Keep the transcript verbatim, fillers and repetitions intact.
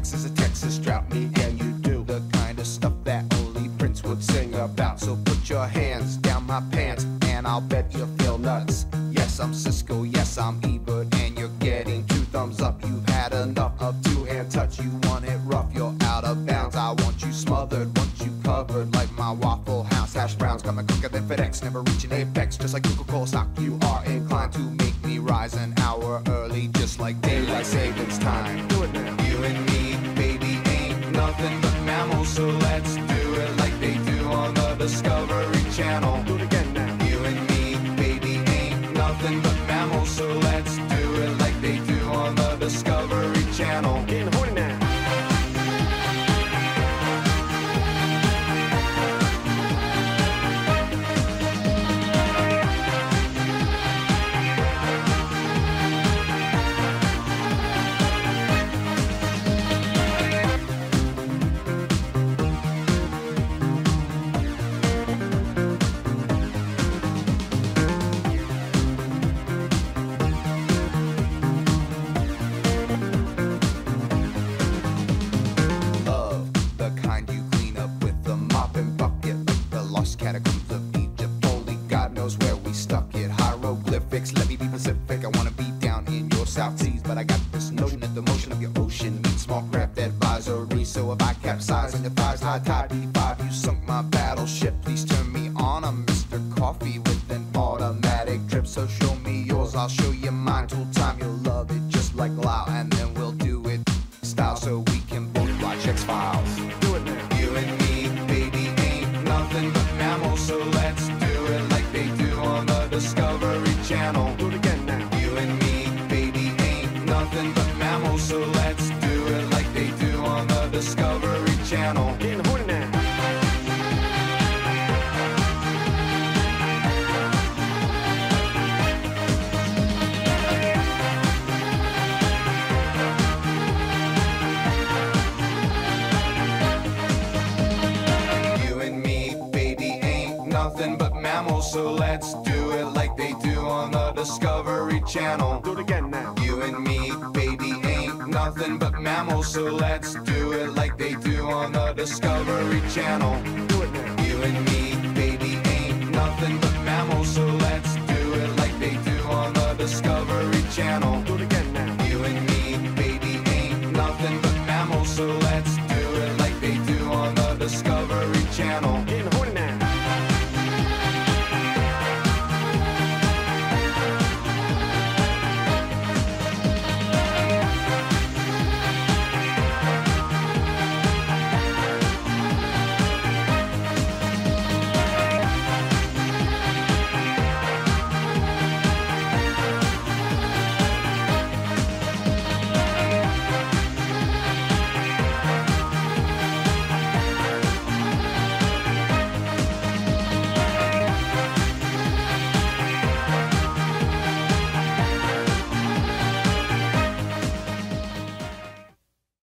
Texas, a Texas drought. Me and you do the kind of stuff that only Prince would sing about. So put your hands down my pants, and I'll bet you feel nuts. Yes, I'm Cisco, yes, I'm Ebert, and you're getting two thumbs up. You've had enough of two-hand touch. You want it rough, you're out of bounds. I want you smothered, want you covered like my Waffle House hash browns. Coming quicker than FedEx, never reaching apex. Just like Coca-Cola stock, you are inclined to make me rise an hour early, just like daylight savings time. Do it now. You and me, baby, ain't nothing but mammals, so let's do it like they do on the Discovery Channel. Do it again now. You and me, baby, ain't nothing but mammals, so let's do it like they do on the Discovery Channel. Getting horny now. Catacombs of Egypt, only God knows where we stuck it. Hieroglyphics, let me be Pacific. I wanna be down in your South Seas, but I got this notion that the motion of your ocean meets small craft advisory. So if I capsize on your thighs, high tide B five, you sunk my battleship. Please turn me on. I'm Mister Coffee with an automatic drip. So show me yours, I'll show you mine. Tool time, you'll love it just like Lao, and then we'll do it style so we can both watch X-Files. Do it now. You and me, baby, ain't nothing but mammals, so let's do it like they do on the Discovery Channel. Do it again now. You and me, baby, ain't nothing but mammals, so let's do it like they do on the Discovery Channel. Getting horny now. Nothing but mammals, so let's do it like they do on the Discovery Channel. Do it again now. You and me, baby, ain't nothing but mammals, so let's do it like they do on the Discovery Channel. Do it now. You and me, baby, ain't nothing but mammals, so let's do it like they do on the Discovery Channel.